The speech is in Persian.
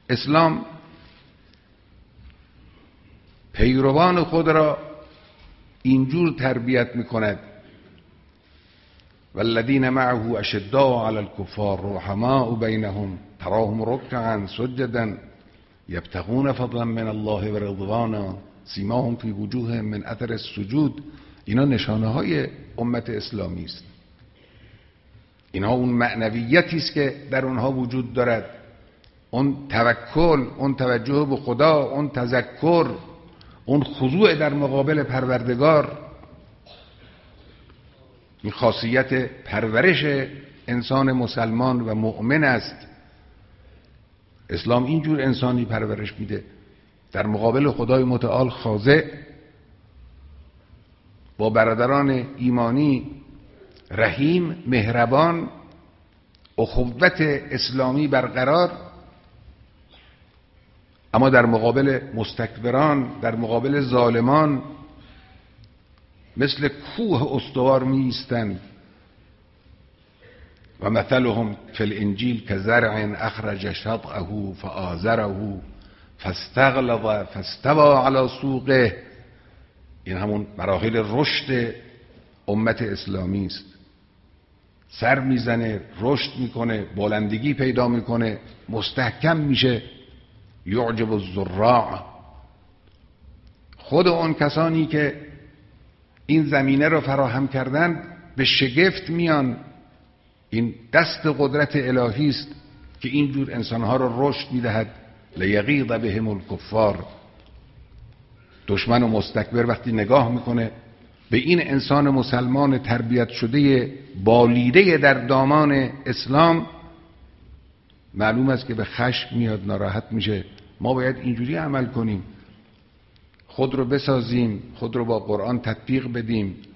اسلام پیروان خود را اینجور تربیت میکند والذین معه اشداء علی الکفار رحماء بینهم تراهم رکعا سجدا یبتغون فضلا من الله و رضوانا سیماهم فی وجوههم من اثر السجود. اینا نشانه های امت اسلامی است. اینا اون معنویتی است که در اونها وجود دارد، اون توکل، اون توجه به خدا، اون تذکر، اون خضوع در مقابل پروردگار. این خاصیت پرورش انسان مسلمان و مؤمن است. اسلام اینجور انسانی پرورش میده، در مقابل خدای متعال خاضع، با برادران ایمانی رحیم، مهربان، اخوت اسلامی برقرار، اما در مقابل مستکبران، در مقابل ظالمان مثل کوه استوار می ایستند. و مثلهم فی الانجیل کزرع اخرج شطأه فآزره فاستغلظ فاستوى علی سوقه. این همون مراحل رشد امت اسلامی است. سر میزنه، رشد میکنه، بلندگی پیدا میکنه، مستحکم میشه. یعجب الزراع. خود اون کسانی که این زمینه رو فراهم کردن به شگفت میان. این دست قدرت الهی است که اینجور انسانها رو رشد میدهد. لیغیظ بهم الکفار. دشمن و مستکبر وقتی نگاه میکنه به این انسان مسلمان تربیت شده بالیده در دامان اسلام، معلوم است که به خشم میاد، ناراحت میشه. ما باید اینجوری عمل کنیم، خود رو بسازیم، خود رو با قرآن تطبیق بدیم،